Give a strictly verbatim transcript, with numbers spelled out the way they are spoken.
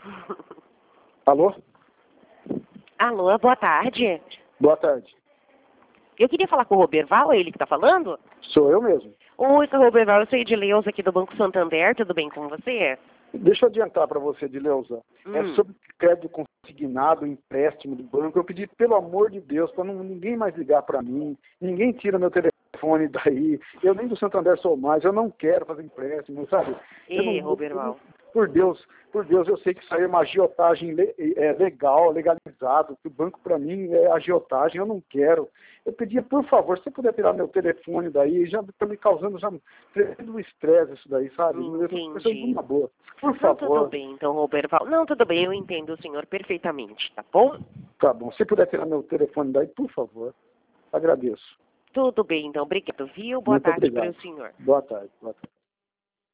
Alô? Alô, boa tarde. Boa tarde. Eu queria falar com o Roberval, é ele que está falando? Sou eu mesmo. Oi, seu Roberval, eu sou Edileuza aqui do Banco Santander, tudo bem com você? Deixa eu adiantar para você, Edileuza. Hum. É sobre crédito consignado, empréstimo do banco. Eu pedi, pelo amor de Deus, para ninguém mais ligar para mim. Ninguém tira meu telefone daí. Eu nem do Santander sou mais. Eu não quero fazer empréstimo, sabe? Ei, não, Roberval. Por Deus, por Deus, eu sei que isso aí é uma agiotagem le, é, legal, legalizado. Que o banco, para mim, é agiotagem. Eu não quero. Eu pedia, por favor, se você puder tirar meu telefone daí, já está me causando já um estresse isso daí, sabe? Eu estou pensando numa boa. Por Não, favor. tudo bem, então, Roberval. Não, tudo bem, eu entendo o senhor perfeitamente, tá bom? Tá bom. Se puder tirar meu telefone daí, por favor. Agradeço. Tudo bem, então, obrigado, viu? Boa Muito tarde obrigado. para o senhor. Boa tarde. Boa tarde.